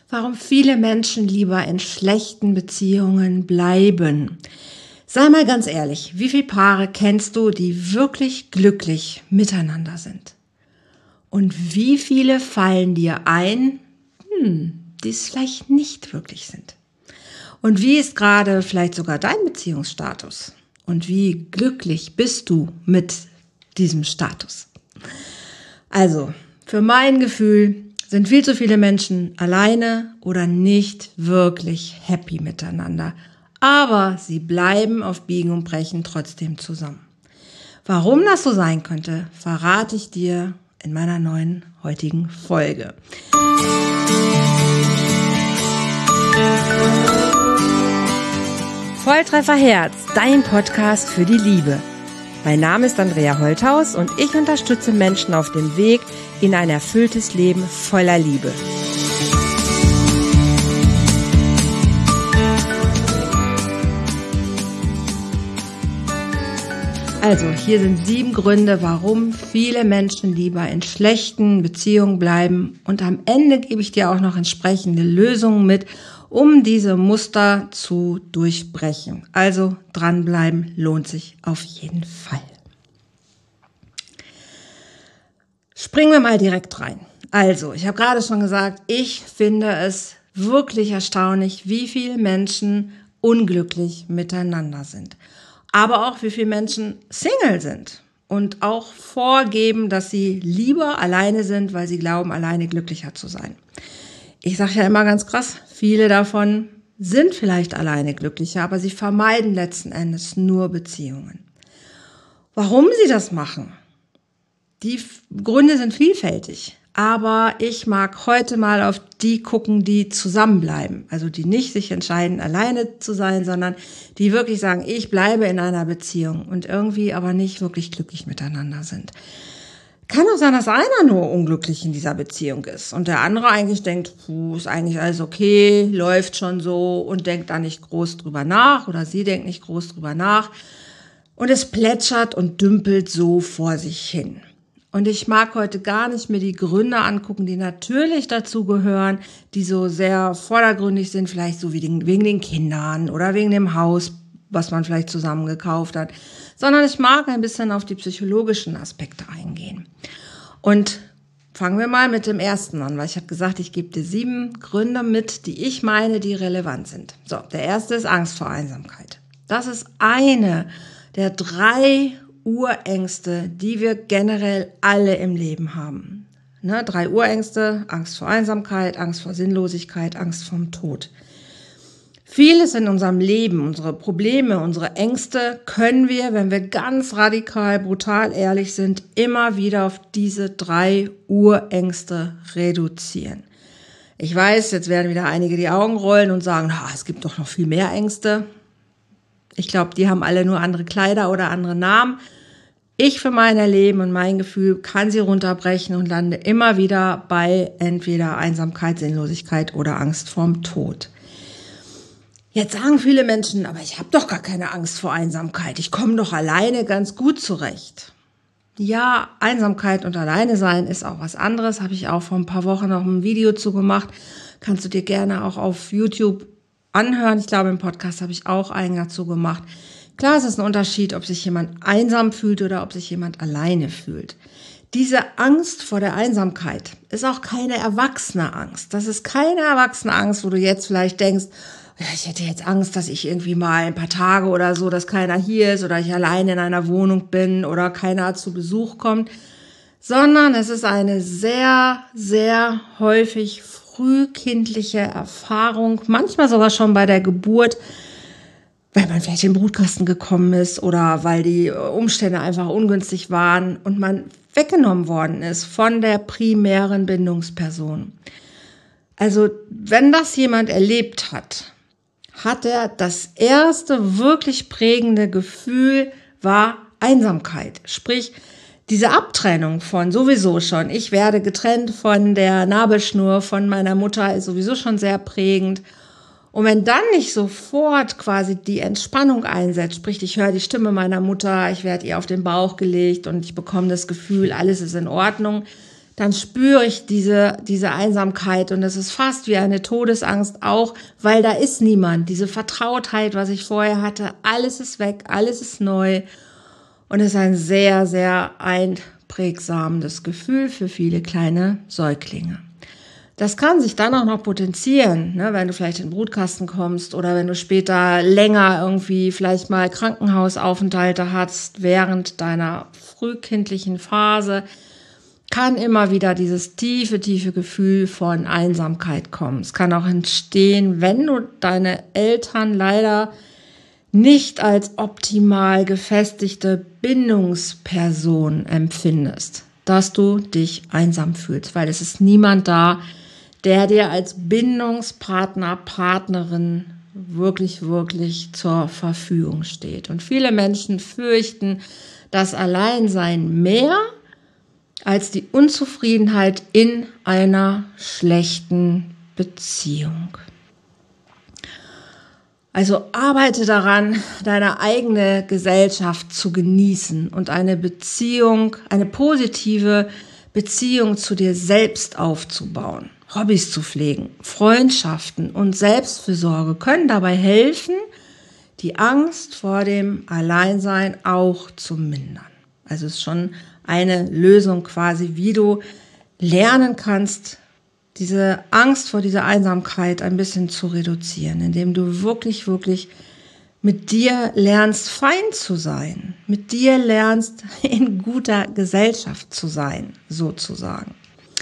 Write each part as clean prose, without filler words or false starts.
Warum viele Menschen lieber in schlechten Beziehungen bleiben. Sei mal ganz ehrlich, wie viele Paare kennst du, die wirklich glücklich miteinander sind? Und wie viele fallen dir ein, die es vielleicht nicht wirklich sind? Und wie ist gerade vielleicht sogar dein Beziehungsstatus? Und wie glücklich bist du mit diesem Status? Also, für mein Gefühl sind viel zu viele Menschen alleine oder nicht wirklich happy miteinander. Aber sie bleiben auf Biegen und Brechen trotzdem zusammen. Warum das so sein könnte, verrate ich dir in meiner neuen heutigen Folge. Volltreffer Herz, dein Podcast für die Liebe. Mein Name ist Andrea Holthaus und ich unterstütze Menschen auf dem Weg in ein erfülltes Leben voller Liebe. Also, hier sind 7 Gründe, warum viele Menschen lieber in schlechten Beziehungen bleiben. Und am Ende gebe ich dir auch noch entsprechende Lösungen mit, um diese Muster zu durchbrechen. Also, dranbleiben lohnt sich auf jeden Fall. Springen wir mal direkt rein. Also, ich habe gerade schon gesagt, ich finde es wirklich erstaunlich, wie viele Menschen unglücklich miteinander sind. Aber auch wie viele Menschen Single sind und auch vorgeben, dass sie lieber alleine sind, weil sie glauben, alleine glücklicher zu sein. Ich sage ja immer ganz krass, viele davon sind vielleicht alleine glücklicher, aber sie vermeiden letzten Endes nur Beziehungen. Warum sie das machen? Die Gründe sind vielfältig, aber ich mag heute mal auf die gucken, die zusammenbleiben. Also die nicht sich entscheiden, alleine zu sein, sondern die wirklich sagen, ich bleibe in einer Beziehung und irgendwie aber nicht wirklich glücklich miteinander sind. Kann auch sein, dass einer nur unglücklich in dieser Beziehung ist und der andere eigentlich denkt, ist eigentlich alles okay, läuft schon so und denkt da nicht groß drüber nach oder sie denkt nicht groß drüber nach und es plätschert und dümpelt so vor sich hin. Und ich mag heute gar nicht mir die Gründe angucken, die natürlich dazu gehören, die so sehr vordergründig sind, vielleicht so wegen den Kindern oder wegen dem Haus, was man vielleicht zusammen gekauft hat, sondern ich mag ein bisschen auf die psychologischen Aspekte eingehen. Und fangen wir mal mit dem ersten an, weil ich habe gesagt, ich gebe dir 7 Gründe mit, die ich meine, die relevant sind. So, der erste ist Angst vor Einsamkeit. Das ist eine der 3 Urängste, die wir generell alle im Leben haben. 3 Urängste: Angst vor Einsamkeit, Angst vor Sinnlosigkeit, Angst vorm Tod. Vieles in unserem Leben, unsere Probleme, unsere Ängste können wir, wenn wir ganz radikal, brutal ehrlich sind, immer wieder auf diese 3 Urängste reduzieren. Ich weiß, jetzt werden wieder einige die Augen rollen und sagen, es gibt doch noch viel mehr Ängste. Ich glaube, die haben alle nur andere Kleider oder andere Namen. Ich für mein Erleben und mein Gefühl kann sie runterbrechen und lande immer wieder bei entweder Einsamkeit, Sinnlosigkeit oder Angst vorm Tod. Jetzt sagen viele Menschen, aber ich habe doch gar keine Angst vor Einsamkeit. Ich komme doch alleine ganz gut zurecht. Ja, Einsamkeit und alleine sein ist auch was anderes. Habe ich auch vor ein paar Wochen noch ein Video zu gemacht. Kannst du dir gerne auch auf YouTube anhören. Ich glaube, im Podcast habe ich auch einen dazu gemacht. Klar, es ist ein Unterschied, ob sich jemand einsam fühlt oder ob sich jemand alleine fühlt. Diese Angst vor der Einsamkeit ist auch keine erwachsene Angst. Das ist keine erwachsene Angst, wo du jetzt vielleicht denkst, ich hätte jetzt Angst, dass ich irgendwie mal ein paar Tage oder so, dass keiner hier ist oder ich alleine in einer Wohnung bin oder keiner zu Besuch kommt, sondern es ist eine sehr, sehr häufig frühkindliche Erfahrung, manchmal sogar schon bei der Geburt, weil man vielleicht in den Brutkasten gekommen ist oder weil die Umstände einfach ungünstig waren und man weggenommen worden ist von der primären Bindungsperson. Also wenn das jemand erlebt hat, hat er das erste wirklich prägende Gefühl war Einsamkeit. Sprich, diese Abtrennung von sowieso schon, ich werde getrennt von der Nabelschnur von meiner Mutter, ist sowieso schon sehr prägend. Und wenn dann nicht sofort quasi die Entspannung einsetzt, sprich, ich höre die Stimme meiner Mutter, ich werde ihr auf den Bauch gelegt und ich bekomme das Gefühl, alles ist in Ordnung, dann spüre ich diese Einsamkeit und es ist fast wie eine Todesangst auch, weil da ist niemand. Diese Vertrautheit, was ich vorher hatte, alles ist weg, alles ist neu und es ist ein sehr, sehr einprägsames Gefühl für viele kleine Säuglinge. Das kann sich dann auch noch potenzieren, ne, wenn du vielleicht in den Brutkasten kommst oder wenn du später länger irgendwie vielleicht mal Krankenhausaufenthalte hast während deiner frühkindlichen Phase, kann immer wieder dieses tiefe Gefühl von Einsamkeit kommen. Es kann auch entstehen, wenn du deine Eltern leider nicht als optimal gefestigte Bindungsperson empfindest, dass du dich einsam fühlst, weil es ist niemand da, der dir als Bindungspartner, Partnerin wirklich zur Verfügung steht. Und viele Menschen fürchten das Alleinsein mehr als die Unzufriedenheit in einer schlechten Beziehung. Also arbeite daran, deine eigene Gesellschaft zu genießen und eine positive Beziehung zu dir selbst aufzubauen. Hobbys zu pflegen, Freundschaften und Selbstfürsorge können dabei helfen, die Angst vor dem Alleinsein auch zu mindern. Also es ist schon eine Lösung quasi, wie du lernen kannst, diese Angst vor dieser Einsamkeit ein bisschen zu reduzieren, indem du wirklich mit dir lernst, fein zu sein, mit dir lernst, in guter Gesellschaft zu sein, sozusagen.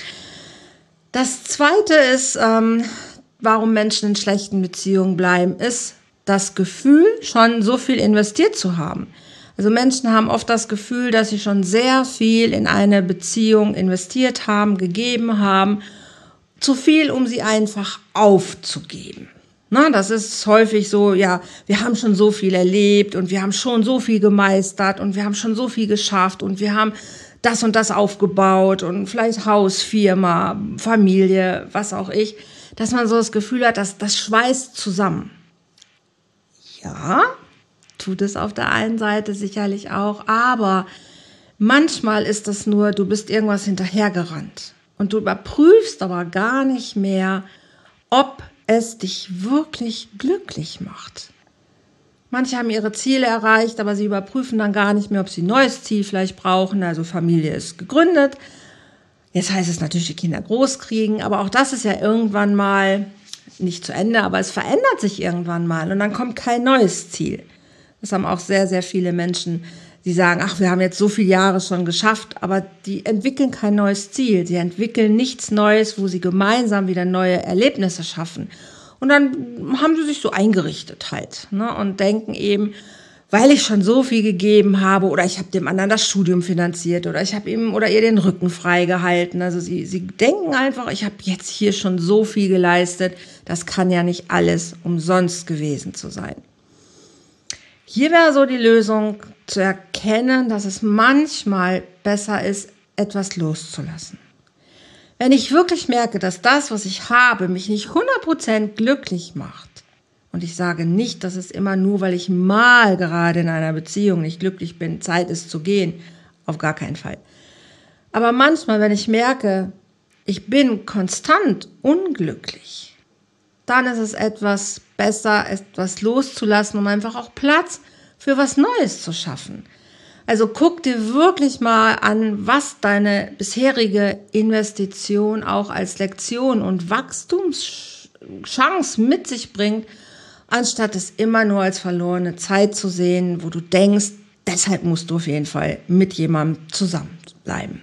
Das Zweite ist, warum Menschen in schlechten Beziehungen bleiben, ist das Gefühl, schon so viel investiert zu haben. Also Menschen haben oft das Gefühl, dass sie schon sehr viel in eine Beziehung investiert haben, gegeben haben, zu viel, um sie einfach aufzugeben. Na, das ist häufig so, ja, wir haben schon so viel erlebt und wir haben schon so viel gemeistert und wir haben schon so viel geschafft und wir haben das und das aufgebaut und vielleicht Haus, Firma, Familie, was auch ich, dass man so das Gefühl hat, dass das schweißt zusammen. Ja, tut es auf der einen Seite sicherlich auch, aber manchmal ist das nur, du bist irgendwas hinterhergerannt und du überprüfst aber gar nicht mehr, ob es dich wirklich glücklich macht. Manche haben ihre Ziele erreicht, aber sie überprüfen dann gar nicht mehr, ob sie ein neues Ziel vielleicht brauchen. Also Familie ist gegründet. Jetzt heißt es natürlich, die Kinder groß kriegen, aber auch das ist ja irgendwann mal nicht zu Ende, aber es verändert sich irgendwann mal und dann kommt kein neues Ziel. Das haben auch sehr, sehr viele Menschen, die sagen, ach, wir haben jetzt so viele Jahre schon geschafft, aber die entwickeln kein neues Ziel. Sie entwickeln nichts Neues, wo sie gemeinsam wieder neue Erlebnisse schaffen. Und dann haben sie sich so eingerichtet halt, ne, und denken eben, weil ich schon so viel gegeben habe oder ich habe dem anderen das Studium finanziert oder ich habe ihm oder ihr den Rücken frei gehalten. Also sie denken einfach, ich habe jetzt hier schon so viel geleistet, das kann ja nicht alles umsonst gewesen zu sein. Hier wäre so die Lösung zu erkennen, dass es manchmal besser ist, etwas loszulassen. Wenn ich wirklich merke, dass das, was ich habe, mich nicht 100% glücklich macht, und ich sage nicht, dass es immer nur, weil ich mal gerade in einer Beziehung nicht glücklich bin, Zeit ist zu gehen, auf gar keinen Fall. Aber manchmal, wenn ich merke, ich bin konstant unglücklich, dann ist es etwas besser, etwas loszulassen, um einfach auch Platz für was Neues zu schaffen. Also guck dir wirklich mal an, was deine bisherige Investition auch als Lektion und Wachstumschance mit sich bringt, anstatt es immer nur als verlorene Zeit zu sehen, wo du denkst, deshalb musst du auf jeden Fall mit jemandem zusammenbleiben.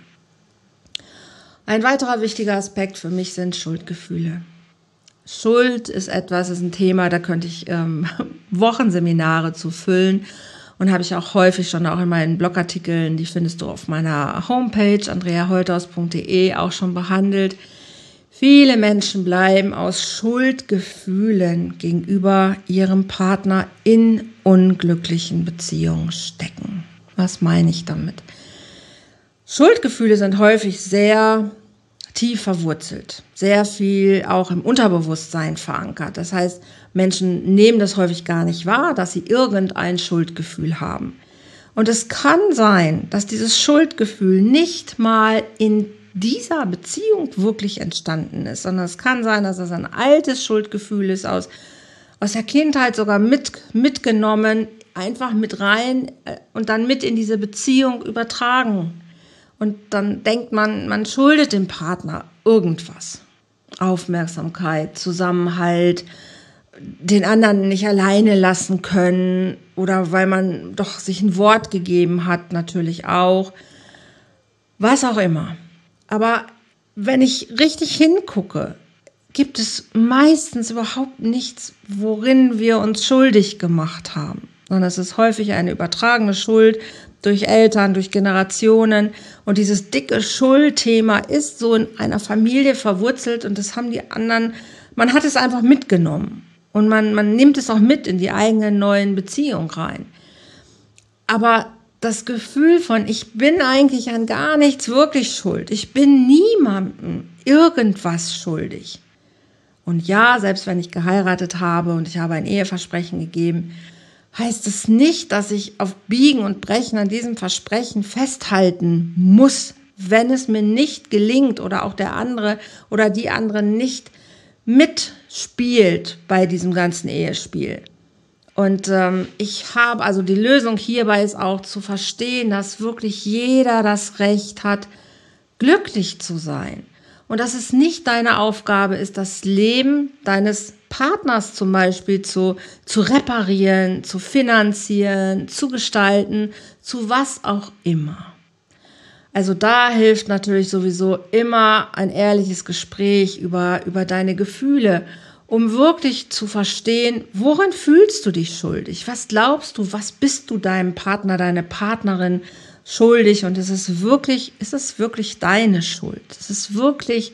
Ein weiterer wichtiger Aspekt für mich sind Schuldgefühle. Schuld ist ein Thema, da könnte ich Wochenseminare zu füllen. Und habe ich auch häufig schon auch in meinen Blogartikeln, die findest du auf meiner Homepage andreaholthaus.de auch schon behandelt. Viele Menschen bleiben aus Schuldgefühlen gegenüber ihrem Partner in unglücklichen Beziehungen stecken. Was meine ich damit? Schuldgefühle sind häufig sehr tief verwurzelt, sehr viel auch im Unterbewusstsein verankert. Das heißt, Menschen nehmen das häufig gar nicht wahr, dass sie irgendein Schuldgefühl haben. Und es kann sein, dass dieses Schuldgefühl nicht mal in dieser Beziehung wirklich entstanden ist, sondern es kann sein, dass es ein altes Schuldgefühl ist, aus der Kindheit sogar mitgenommen, einfach mit rein und dann mit in diese Beziehung übertragen. Und dann denkt man schuldet dem Partner irgendwas. Aufmerksamkeit, Zusammenhalt, den anderen nicht alleine lassen können oder weil man doch sich ein Wort gegeben hat, natürlich auch. Was auch immer. Aber wenn ich richtig hingucke, gibt es meistens überhaupt nichts, worin wir uns schuldig gemacht haben. Sondern es ist häufig eine übertragene Schuld durch Eltern, durch Generationen. Und dieses dicke Schuldthema ist so in einer Familie verwurzelt und das haben die anderen, man hat es einfach mitgenommen. Und man nimmt es auch mit in die eigenen neuen Beziehungen rein. Aber das Gefühl von, ich bin eigentlich an gar nichts wirklich schuld. Ich bin niemandem irgendwas schuldig. Und ja, selbst wenn ich geheiratet habe und ich habe ein Eheversprechen gegeben, heißt es nicht, dass ich auf Biegen und Brechen an diesem Versprechen festhalten muss, wenn es mir nicht gelingt oder auch der andere oder die andere nicht mitspielt bei diesem ganzen Ehespiel. Und ich habe, also die Lösung hierbei ist auch zu verstehen, dass wirklich jeder das Recht hat, glücklich zu sein. Und dass es nicht deine Aufgabe ist, das Leben deines Partners zum Beispiel zu reparieren, zu finanzieren, zu gestalten, zu was auch immer. Also da hilft natürlich sowieso immer ein ehrliches Gespräch über deine Gefühle, um wirklich zu verstehen, worin fühlst du dich schuldig? Was glaubst du, was bist du deinem Partner, deine Partnerin schuldig? Und ist es wirklich deine Schuld? Ist es wirklich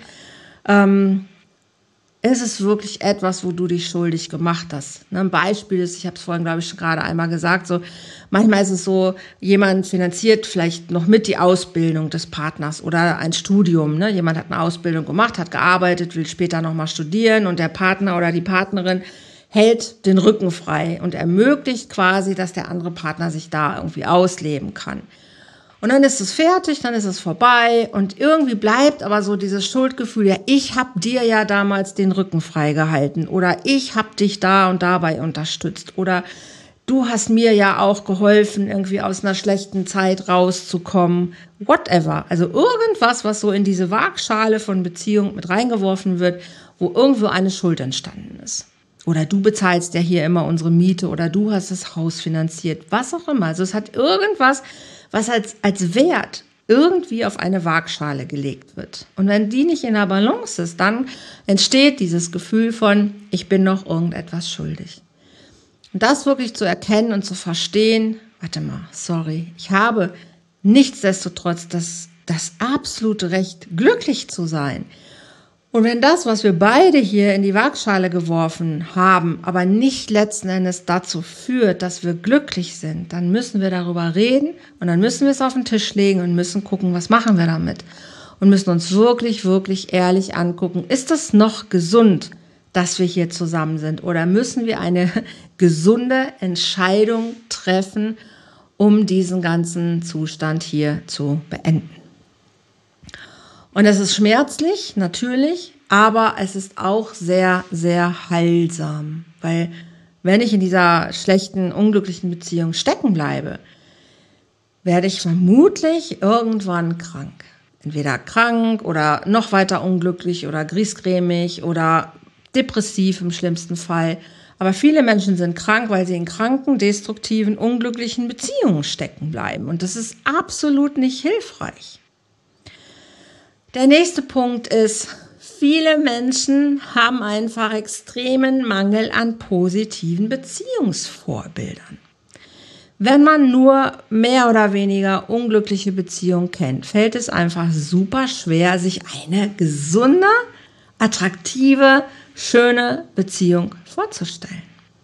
etwas, wo du dich schuldig gemacht hast? Ein Beispiel ist, ich habe es vorhin, glaube ich, schon gerade einmal gesagt, so manchmal ist es so, jemand finanziert vielleicht noch mit die Ausbildung des Partners oder ein Studium. Ne? Jemand hat eine Ausbildung gemacht, hat gearbeitet, will später nochmal studieren und der Partner oder die Partnerin hält den Rücken frei und ermöglicht quasi, dass der andere Partner sich da irgendwie ausleben kann. Und dann ist es fertig, dann ist es vorbei und irgendwie bleibt aber so dieses Schuldgefühl, ja, ich habe dir ja damals den Rücken frei gehalten oder ich habe dich da und dabei unterstützt oder du hast mir ja auch geholfen, irgendwie aus einer schlechten Zeit rauszukommen, whatever. Also irgendwas, was so in diese Waagschale von Beziehung mit reingeworfen wird, wo irgendwo eine Schuld entstanden ist. Oder du bezahlst ja hier immer unsere Miete oder du hast das Haus finanziert, was auch immer. Also es hat irgendwas, was als Wert irgendwie auf eine Waagschale gelegt wird. Und wenn die nicht in der Balance ist, dann entsteht dieses Gefühl von, ich bin noch irgendetwas schuldig. Und das wirklich zu erkennen und zu verstehen, warte mal, sorry, ich habe nichtsdestotrotz das absolute Recht, glücklich zu sein. Und wenn das, was wir beide hier in die Waagschale geworfen haben, aber nicht letzten Endes dazu führt, dass wir glücklich sind, dann müssen wir darüber reden und dann müssen wir es auf den Tisch legen und müssen gucken, was machen wir damit. Und müssen uns wirklich, wirklich ehrlich angucken, ist das noch gesund, dass wir hier zusammen sind? Oder müssen wir eine gesunde Entscheidung treffen, um diesen ganzen Zustand hier zu beenden? Und es ist schmerzlich, natürlich, aber es ist auch sehr, sehr heilsam. Weil wenn ich in dieser schlechten, unglücklichen Beziehung stecken bleibe, werde ich vermutlich irgendwann krank. Entweder krank oder noch weiter unglücklich oder griesgrämig oder depressiv im schlimmsten Fall. Aber viele Menschen sind krank, weil sie in kranken, destruktiven, unglücklichen Beziehungen stecken bleiben. Und das ist absolut nicht hilfreich. Der nächste Punkt ist, viele Menschen haben einfach extremen Mangel an positiven Beziehungsvorbildern. Wenn man nur mehr oder weniger unglückliche Beziehungen kennt, fällt es einfach super schwer, sich eine gesunde, attraktive, schöne Beziehung vorzustellen.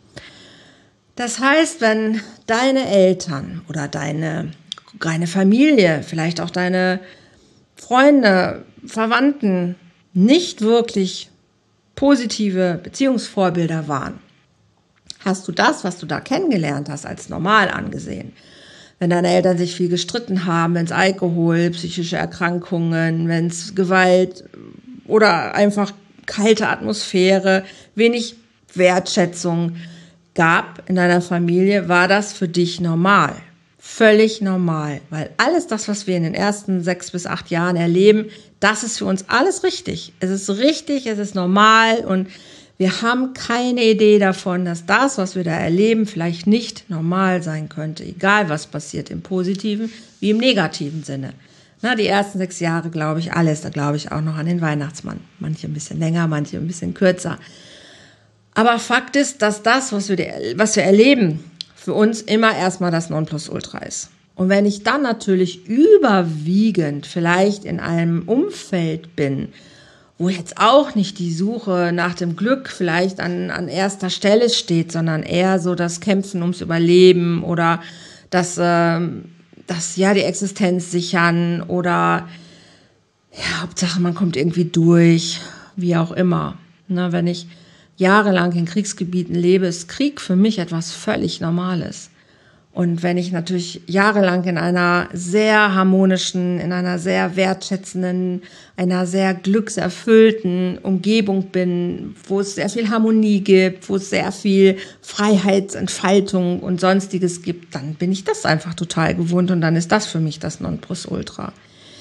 Das heißt, wenn deine Eltern oder deine Familie, vielleicht auch deine Freunde, Verwandten nicht wirklich positive Beziehungsvorbilder waren, hast du das, was du da kennengelernt hast, als normal angesehen. wenn deine Eltern sich viel gestritten haben, wenn es Alkohol, psychische Erkrankungen, wenn es Gewalt oder einfach kalte Atmosphäre, wenig Wertschätzung gab in deiner Familie, war das für dich normal. Völlig normal, weil alles das, was wir in den ersten 6 bis 8 Jahren erleben, das ist für uns alles richtig. Es ist richtig, es ist normal und wir haben keine Idee davon, dass das, was wir da erleben, vielleicht nicht normal sein könnte, egal was passiert, im positiven wie im negativen Sinne. Na, die ersten 6 Jahre glaube ich alles, da glaube ich auch noch an den Weihnachtsmann. Manche ein bisschen länger, manche ein bisschen kürzer. Aber Fakt ist, dass das, was wir erleben, für uns immer erstmal das Nonplusultra ist. Und wenn ich dann natürlich überwiegend vielleicht in einem Umfeld bin, wo jetzt auch nicht die Suche nach dem Glück vielleicht an erster Stelle steht, sondern eher so das Kämpfen ums Überleben oder das die Existenz sichern oder ja, Hauptsache man kommt irgendwie durch, wie auch immer. Ne, wenn ich jahrelang in Kriegsgebieten lebe, ist Krieg für mich etwas völlig Normales. Und wenn ich natürlich jahrelang in einer sehr harmonischen, in einer sehr wertschätzenden, einer sehr glückserfüllten Umgebung bin, wo es sehr viel Harmonie gibt, wo es sehr viel Freiheitsentfaltung und Sonstiges gibt, dann bin ich das einfach total gewohnt und dann ist das für mich das Nonplusultra.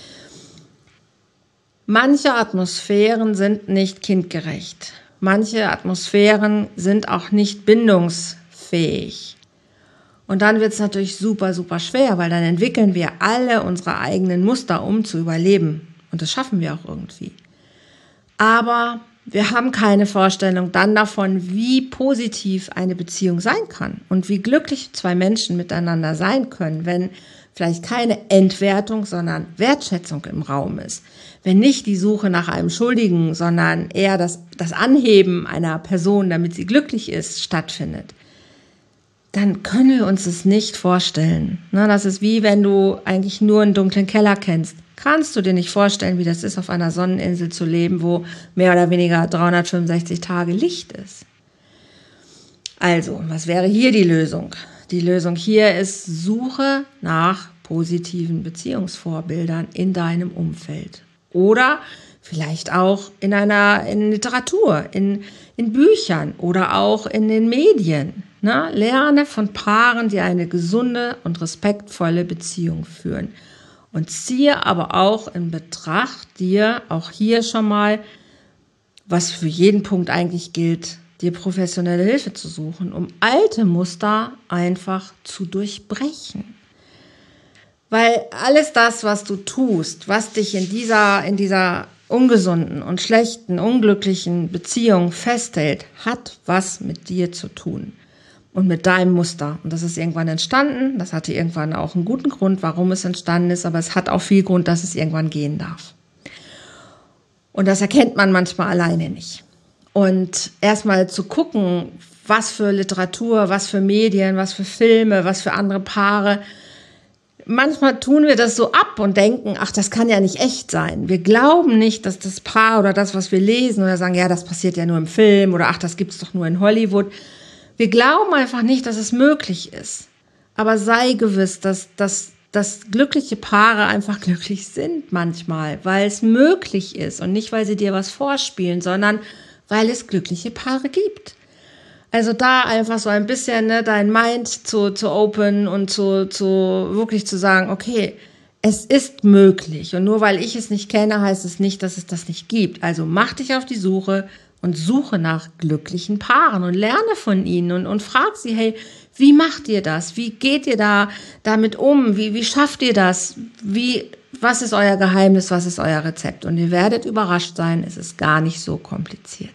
Manche Atmosphären sind nicht kindgerecht. Manche Atmosphären sind auch nicht bindungsfähig. Und dann wird es natürlich super, super schwer, weil dann entwickeln wir alle unsere eigenen Muster, um zu überleben. Und das schaffen wir auch irgendwie. Aber wir haben keine Vorstellung dann davon, wie positiv eine Beziehung sein kann und wie glücklich 2 Menschen miteinander sein können, wenn vielleicht keine Entwertung, sondern Wertschätzung im Raum ist. Wenn nicht die Suche nach einem Schuldigen, sondern eher das Anheben einer Person, damit sie glücklich ist, stattfindet, dann können wir uns es nicht vorstellen. Das ist wie wenn du eigentlich nur einen dunklen Keller kennst. Kannst du dir nicht vorstellen, wie das ist, auf einer Sonneninsel zu leben, wo mehr oder weniger 365 Tage Licht ist. Also, was wäre hier die Lösung? Die Lösung hier ist, suche nach positiven Beziehungsvorbildern in deinem Umfeld. Oder vielleicht auch in Literatur, in Büchern oder auch in den Medien. Lerne von Paaren, die eine gesunde und respektvolle Beziehung führen. Und ziehe aber auch in Betracht, dir auch hier schon mal, was für jeden Punkt eigentlich gilt, dir professionelle Hilfe zu suchen, um alte Muster einfach zu durchbrechen. Weil alles das, was du tust, was dich in dieser ungesunden und schlechten, unglücklichen Beziehung festhält, hat was mit dir zu tun und mit deinem Muster. Und das ist irgendwann entstanden, das hatte irgendwann auch einen guten Grund, warum es entstanden ist, aber es hat auch viel Grund, dass es irgendwann gehen darf. Und das erkennt man manchmal alleine nicht. Und erstmal zu gucken, was für Literatur, was für Medien, was für Filme, was für andere Paare. Manchmal tun wir das so ab und denken, ach, das kann ja nicht echt sein. Wir glauben nicht, dass das Paar oder das, was wir lesen oder sagen, ja, das passiert ja nur im Film oder ach, das gibt's doch nur in Hollywood. Wir glauben einfach nicht, dass es möglich ist. Aber sei gewiss, dass glückliche Paare einfach glücklich sind manchmal, weil es möglich ist und nicht, weil sie dir was vorspielen, sondern weil es glückliche Paare gibt. Also da einfach so ein bisschen dein Mind zu open und zu wirklich zu sagen, okay, es ist möglich. Und nur weil ich es nicht kenne, heißt es nicht, dass es das nicht gibt. Also mach dich auf die Suche und suche nach glücklichen Paaren und lerne von ihnen und frag sie, hey, wie macht ihr das? Wie geht ihr damit um? Wie schafft ihr das? Was ist euer Geheimnis? Was ist euer Rezept? Und ihr werdet überrascht sein, es ist gar nicht so kompliziert.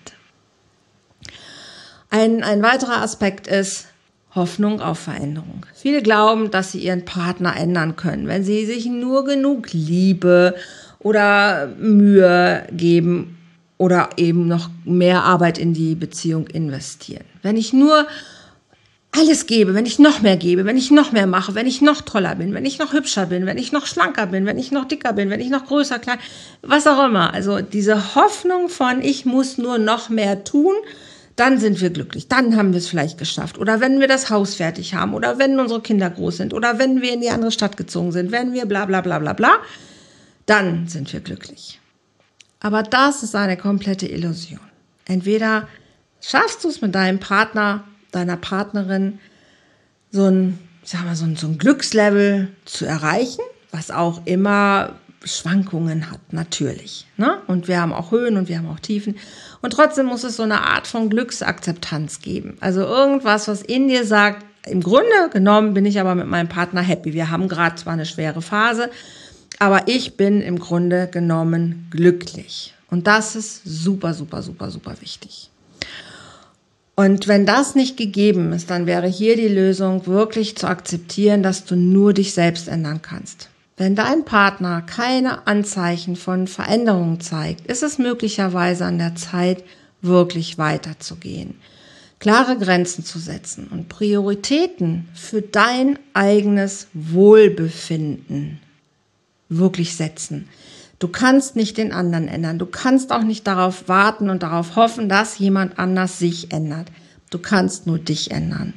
Ein weiterer Aspekt ist Hoffnung auf Veränderung. Viele glauben, dass sie ihren Partner ändern können, wenn sie sich nur genug Liebe oder Mühe geben oder eben noch mehr Arbeit in die Beziehung investieren. Wenn ich nur alles gebe, wenn ich noch mehr gebe, wenn ich noch mehr mache, wenn ich noch toller bin, wenn ich noch hübscher bin, wenn ich noch schlanker bin, wenn ich noch dicker bin, wenn ich noch größer, klein, was auch immer. Also diese Hoffnung von, ich muss nur noch mehr tun, dann sind wir glücklich, dann haben wir es vielleicht geschafft. Oder wenn wir das Haus fertig haben oder wenn unsere Kinder groß sind oder wenn wir in die andere Stadt gezogen sind, wenn wir bla bla bla bla bla, dann sind wir glücklich. Aber das ist eine komplette Illusion. Entweder schaffst du es mit deinem Partner, deiner Partnerin, so ein Glückslevel zu erreichen, was auch immer Schwankungen hat, natürlich. Ne? Und wir haben auch Höhen und wir haben auch Tiefen. Und trotzdem muss es so eine Art von Glücksakzeptanz geben. Also irgendwas, was in dir sagt, im Grunde genommen bin ich aber mit meinem Partner happy. Wir haben gerade zwar eine schwere Phase, aber ich bin im Grunde genommen glücklich. Und das ist super, super, super, super wichtig. Und wenn das nicht gegeben ist, dann wäre hier die Lösung, wirklich zu akzeptieren, dass du nur dich selbst ändern kannst. Wenn dein Partner keine Anzeichen von Veränderung zeigt, ist es möglicherweise an der Zeit, wirklich weiterzugehen. Klare Grenzen zu setzen und Prioritäten für dein eigenes Wohlbefinden wirklich setzen. Du kannst nicht den anderen ändern. Du kannst auch nicht darauf warten und darauf hoffen, dass jemand anders sich ändert. Du kannst nur dich ändern.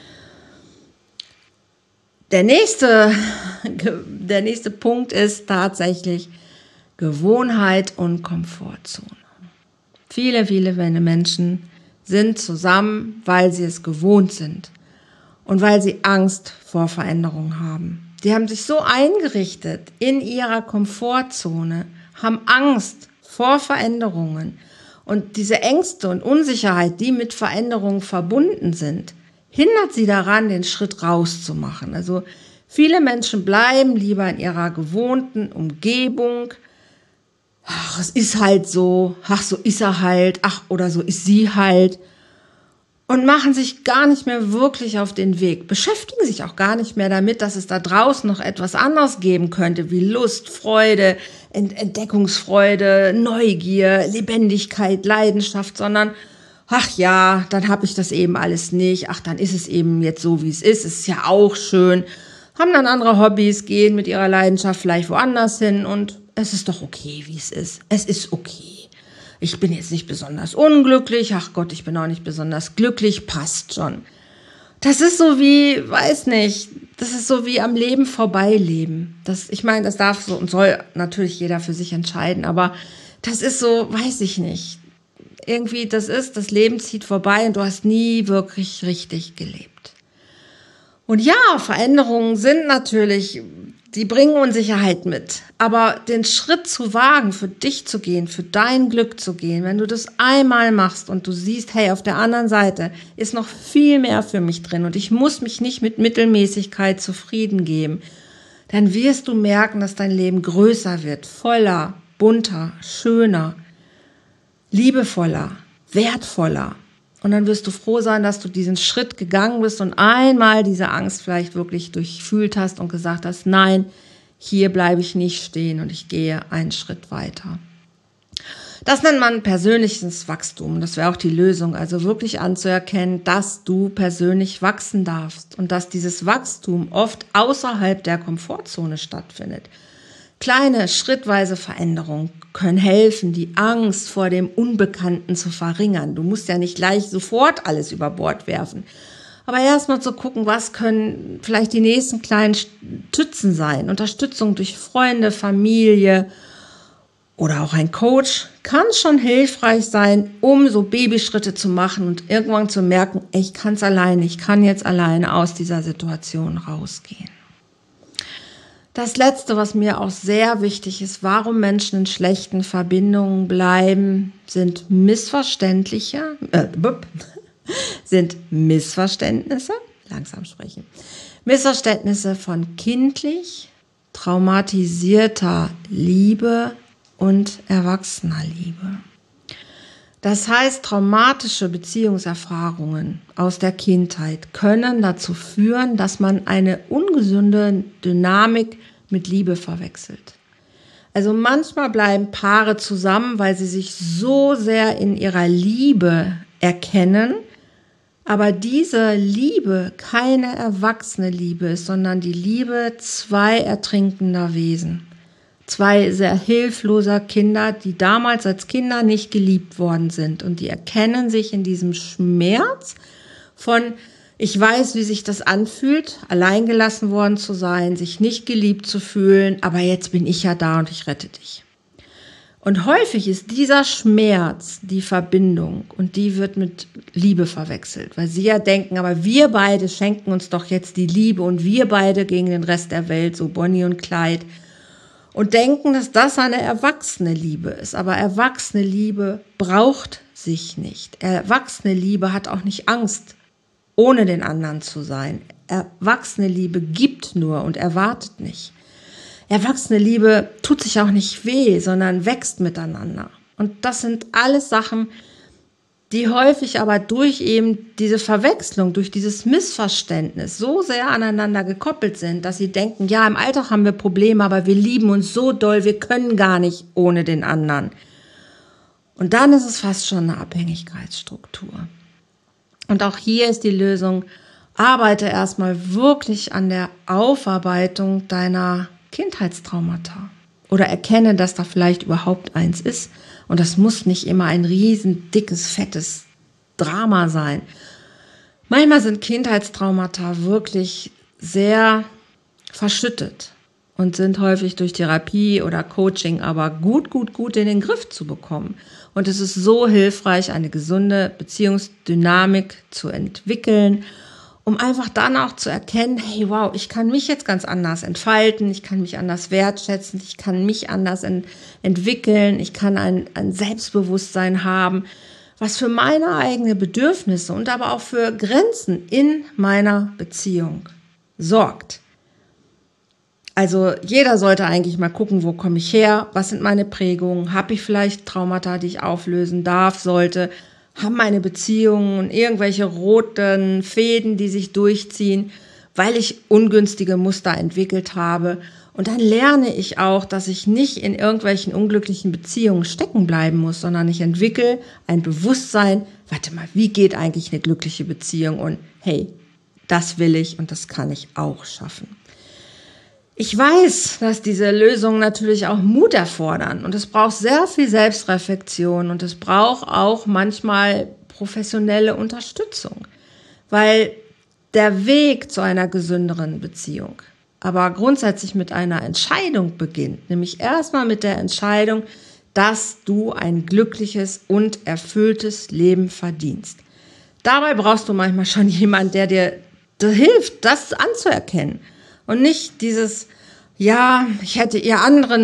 Der nächste Punkt ist tatsächlich Gewohnheit und Komfortzone. Viele Menschen sind zusammen, weil sie es gewohnt sind und weil sie Angst vor Veränderung haben. Die haben sich so eingerichtet in ihrer Komfortzone, haben Angst vor Veränderungen. Und diese Ängste und Unsicherheit, die mit Veränderungen verbunden sind, hindert sie daran, den Schritt rauszumachen. Also viele Menschen bleiben lieber in ihrer gewohnten Umgebung. Ach, es ist halt so. Ach, so ist er halt. Ach, oder so ist sie halt. Und machen sich gar nicht mehr wirklich auf den Weg, beschäftigen sich auch gar nicht mehr damit, dass es da draußen noch etwas anderes geben könnte, wie Lust, Freude, Entdeckungsfreude, Neugier, Lebendigkeit, Leidenschaft, sondern, ach ja, dann habe ich das eben alles nicht, ach, dann ist es eben jetzt so, wie es ist ja auch schön, haben dann andere Hobbys, gehen mit ihrer Leidenschaft vielleicht woanders hin und es ist doch okay, wie es ist okay. Ich bin jetzt nicht besonders unglücklich, ach Gott, ich bin auch nicht besonders glücklich, passt schon. Das ist so wie, weiß nicht, das ist so wie am Leben vorbeileben. Ich meine, das darf so und soll natürlich jeder für sich entscheiden, aber das ist so, weiß ich nicht. Irgendwie, das Leben zieht vorbei und du hast nie wirklich richtig gelebt. Und ja, Veränderungen sind natürlich, die bringen Unsicherheit mit. Aber den Schritt zu wagen, für dich zu gehen, für dein Glück zu gehen, wenn du das einmal machst und du siehst, hey, auf der anderen Seite ist noch viel mehr für mich drin und ich muss mich nicht mit Mittelmäßigkeit zufrieden geben, dann wirst du merken, dass dein Leben größer wird, voller, bunter, schöner, liebevoller, wertvoller. Und dann wirst du froh sein, dass du diesen Schritt gegangen bist und einmal diese Angst vielleicht wirklich durchfühlt hast und gesagt hast, nein, hier bleibe ich nicht stehen und ich gehe einen Schritt weiter. Das nennt man persönliches Wachstum. Das wäre auch die Lösung, also wirklich anzuerkennen, dass du persönlich wachsen darfst und dass dieses Wachstum oft außerhalb der Komfortzone stattfindet. Kleine, schrittweise Veränderungen können helfen, die Angst vor dem Unbekannten zu verringern. Du musst ja nicht gleich sofort alles über Bord werfen. Aber erstmal zu gucken, was können vielleicht die nächsten kleinen Stützen sein. Unterstützung durch Freunde, Familie oder auch ein Coach kann schon hilfreich sein, um so Babyschritte zu machen und irgendwann zu merken, ich kann es alleine, ich kann jetzt alleine aus dieser Situation rausgehen. Das Letzte, was mir auch sehr wichtig ist, warum Menschen in schlechten Verbindungen bleiben, sind Missverständnisse, Missverständnisse von kindlich, traumatisierter Liebe und erwachsener Liebe. Das heißt, traumatische Beziehungserfahrungen aus der Kindheit können dazu führen, dass man eine ungesunde Dynamik mit Liebe verwechselt. Also manchmal bleiben Paare zusammen, weil sie sich so sehr in ihrer Liebe erkennen, aber diese Liebe keine erwachsene Liebe ist, sondern die Liebe zwei ertrinkender Wesen. zwei sehr hilfloser Kinder, die damals als Kinder nicht geliebt worden sind. Und die erkennen sich in diesem Schmerz von, ich weiß, wie sich das anfühlt, alleingelassen worden zu sein, sich nicht geliebt zu fühlen, aber jetzt bin ich ja da und ich rette dich. Und häufig ist dieser Schmerz die Verbindung und die wird mit Liebe verwechselt, weil sie ja denken, aber wir beide schenken uns doch jetzt die Liebe und wir beide gegen den Rest der Welt, so Bonnie und Clyde, und denken, dass das eine erwachsene Liebe ist. Aber erwachsene Liebe braucht sich nicht. Erwachsene Liebe hat auch nicht Angst, ohne den anderen zu sein. Erwachsene Liebe gibt nur und erwartet nicht. Erwachsene Liebe tut sich auch nicht weh, sondern wächst miteinander. Und das sind alles Sachen, die häufig aber durch eben diese Verwechslung, durch dieses Missverständnis so sehr aneinander gekoppelt sind, dass sie denken, ja, im Alltag haben wir Probleme, aber wir lieben uns so doll, wir können gar nicht ohne den anderen. Und dann ist es fast schon eine Abhängigkeitsstruktur. Und auch hier ist die Lösung, arbeite erstmal wirklich an der Aufarbeitung deiner Kindheitstraumata oder erkenne, dass da vielleicht überhaupt eins ist. Und das muss nicht immer ein riesen, dickes, fettes Drama sein. Manchmal sind Kindheitstraumata wirklich sehr verschüttet und sind häufig durch Therapie oder Coaching aber gut in den Griff zu bekommen. Und es ist so hilfreich, eine gesunde Beziehungsdynamik zu entwickeln, um einfach dann auch zu erkennen, hey, wow, ich kann mich jetzt ganz anders entfalten, ich kann mich anders wertschätzen, ich kann mich anders entwickeln, ich kann ein Selbstbewusstsein haben, was für meine eigenen Bedürfnisse und aber auch für Grenzen in meiner Beziehung sorgt. Also jeder sollte eigentlich mal gucken, wo komme ich her, was sind meine Prägungen, habe ich vielleicht Traumata, die ich auflösen darf, sollte, haben meine Beziehungen irgendwelche roten Fäden, die sich durchziehen, weil ich ungünstige Muster entwickelt habe. Und dann lerne ich auch, dass ich nicht in irgendwelchen unglücklichen Beziehungen stecken bleiben muss, sondern ich entwickle ein Bewusstsein, warte mal, wie geht eigentlich eine glückliche Beziehung? Und hey, das will ich und das kann ich auch schaffen. Ich weiß, dass diese Lösungen natürlich auch Mut erfordern und es braucht sehr viel Selbstreflexion und es braucht auch manchmal professionelle Unterstützung, weil der Weg zu einer gesünderen Beziehung aber grundsätzlich mit einer Entscheidung beginnt, nämlich erstmal mit der Entscheidung, dass du ein glückliches und erfülltes Leben verdienst. Dabei brauchst du manchmal schon jemanden, der dir hilft, das anzuerkennen. Und nicht dieses, ja, andere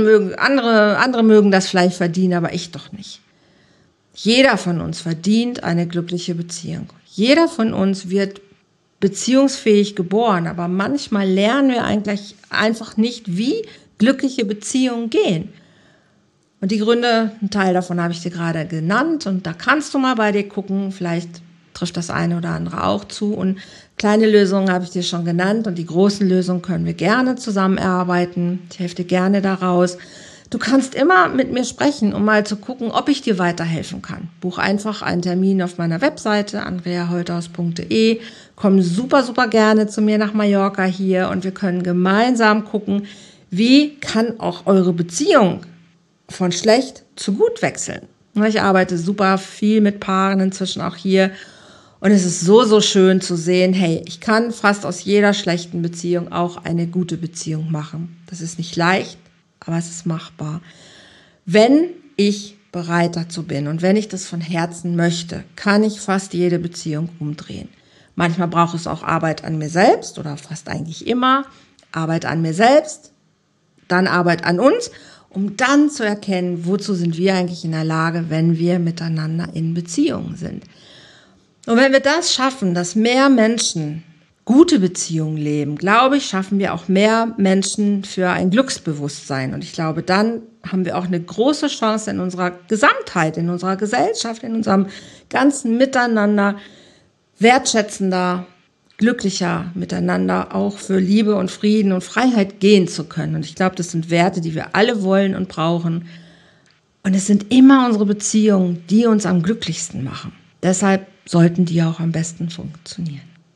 mögen das vielleicht verdienen, aber ich doch nicht. Jeder von uns verdient eine glückliche Beziehung. Jeder von uns wird beziehungsfähig geboren, aber manchmal lernen wir eigentlich einfach nicht, wie glückliche Beziehungen gehen. Und die Gründe, einen Teil davon habe ich dir gerade genannt und da kannst du mal bei dir gucken, vielleicht trifft das eine oder andere auch zu. Und kleine Lösungen habe ich dir schon genannt und die großen Lösungen können wir gerne zusammen erarbeiten. Ich helfe dir gerne daraus. Du kannst immer mit mir sprechen, um mal zu gucken, ob ich dir weiterhelfen kann. Buch einfach einen Termin auf meiner Webseite andreaholthaus.de. Komm super gerne zu mir nach Mallorca hier und wir können gemeinsam gucken, wie kann auch eure Beziehung von schlecht zu gut wechseln. Ich arbeite super viel mit Paaren inzwischen auch hier. Und es ist so schön zu sehen, hey, ich kann fast aus jeder schlechten Beziehung auch eine gute Beziehung machen. Das ist nicht leicht, aber es ist machbar. Wenn ich bereit dazu bin und wenn ich das von Herzen möchte, kann ich fast jede Beziehung umdrehen. Manchmal braucht es auch Arbeit an mir selbst oder fast eigentlich immer Arbeit an mir selbst, dann Arbeit an uns, um dann zu erkennen, wozu sind wir eigentlich in der Lage, wenn wir miteinander in Beziehungen sind. Und wenn wir das schaffen, dass mehr Menschen gute Beziehungen leben, glaube ich, schaffen wir auch mehr Menschen für ein Glücksbewusstsein. Und ich glaube, dann haben wir auch eine große Chance in unserer Gesamtheit, in unserer Gesellschaft, in unserem ganzen Miteinander wertschätzender, glücklicher miteinander auch für Liebe und Frieden und Freiheit gehen zu können. Und ich glaube, das sind Werte, die wir alle wollen und brauchen. Und es sind immer unsere Beziehungen, die uns am glücklichsten machen. Deshalb sollten die auch am besten funktionieren.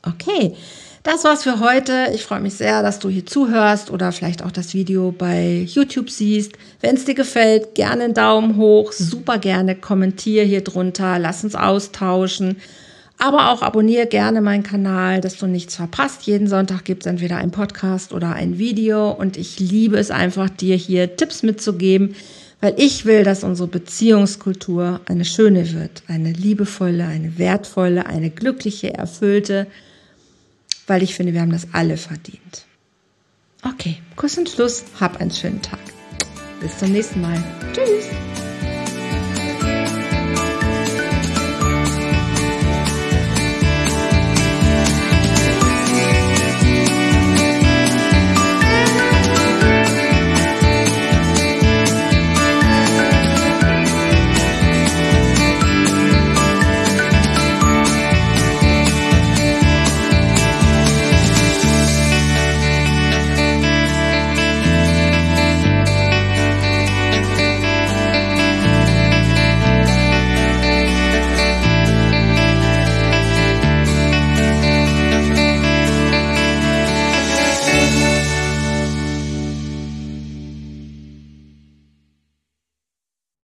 Okay, das war's für heute. Ich freue mich sehr, dass du hier zuhörst oder vielleicht auch das Video bei YouTube siehst. Wenn es dir gefällt, gerne einen Daumen hoch, super gerne kommentier hier drunter, lass uns austauschen. Aber auch abonniere gerne meinen Kanal, dass du nichts verpasst. Jeden Sonntag gibt es entweder einen Podcast oder ein Video und ich liebe es einfach, dir hier Tipps mitzugeben, weil ich will, dass unsere Beziehungskultur eine schöne wird, eine liebevolle, eine wertvolle, eine glückliche, erfüllte, weil ich finde, wir haben das alle verdient. Okay, Kuss und Schluss, hab einen schönen Tag. Bis zum nächsten Mal. Tschüss.